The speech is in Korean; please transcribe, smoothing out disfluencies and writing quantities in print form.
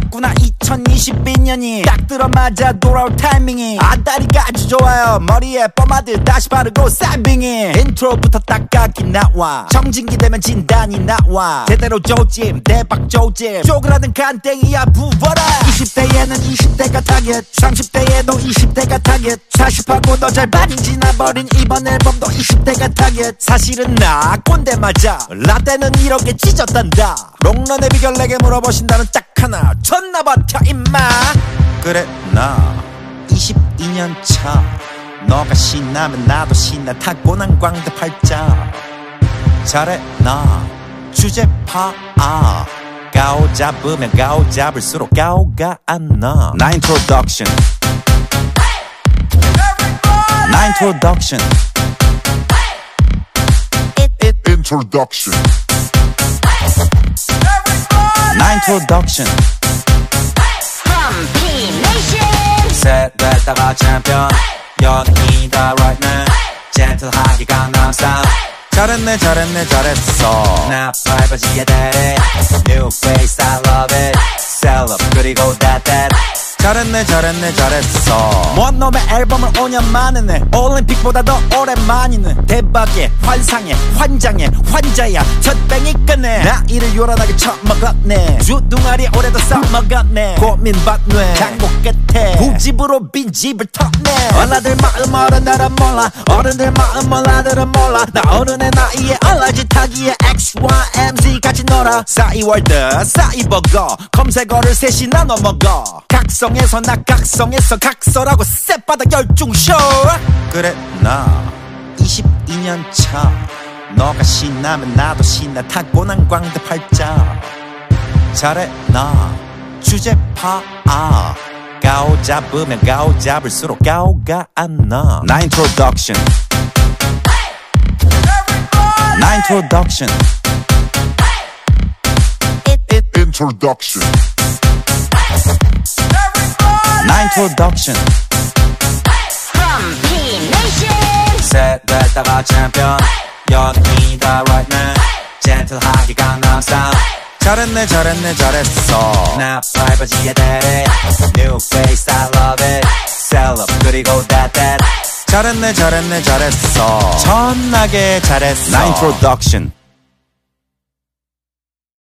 왔구나 2022년이 딱 들어맞아 돌아올 타이밍이 다리가 아주 좋아요. 머리에 뽀마드 다시 바르고 쌀빙이 인트로부터 딱 각이 나와. 정진기 되면 진단이 나와. 제대로 조짐 대박 조짐 쪼그라든 간땡이야 부어라. 20대에는 20대가 타겟 30대에도 20대가 타겟 40하고도 잘 많이 지나버린 이번 앨범도 20대가 타겟. 사실은 나 꼰대 맞아. 라떼는 이렇게 찢었단다. 롱런의 비결 내게 물어보신다면 딱 하나 존나 버텨 임마. 그래 나 22년 차 너가 신나면 나도 신나. 타고난 광대 팔자. 잘해 나 주제 파아. 가오 잡으면 가오 잡을수록 가오가 안 나. 나 인트로덕션 나 인트로덕션 Introduction. 나 인트로덕션 셋 됐다가 챔피언 연예인이다 right now. 젠틀하게 강남 스타일. 잘했네 잘했네 잘했어. 나 밟아지게 대래 New face I love it. Sell up 그리고 that 잘했네 잘했네 잘했어. 먼 놈의 앨범을 5년 만에 내. 올림픽보다 더 오랜만이네. 대박의 환상의 환장의 환자야. 첫뱅이 끝내. 나 이를 요란하게 처먹었네. 주둥아리 오래도 써먹었네. 고민받네 장목 끝에 후집으로 빈집을 텄네. 얼라들 마음 어른들은 몰라. 어른들 마음 얼라들은 몰라. 나 어른의 나이에 얼라짓하기에 XYMZ 같이 놀아. 싸이월드 싸이버거 검색어를 셋이 나눠 먹어. 각성에서 나 각성에서 각서라고 쌔바닥 열중쇼. 그래 나 22년 차 너가 신나면 나도 신나. 타고난 광대 팔자. 잘해 나 주제 파아. 가오 잡으면 가오 잡을수록 가오가 안 나. 나 인트로덕션 나 인트로덕션 Introduction. 나 인트로덕션 셋 됐다가 챔피언 연예인이다 right now. 젠틀하게 강남 스타일. 잘했네 잘했네 잘했어. 나 밟아지게 대래 New face I love it. Sell up 그리고 that 잘했네 잘했네 잘했어. 천나게 잘했어. 나 인트로덕션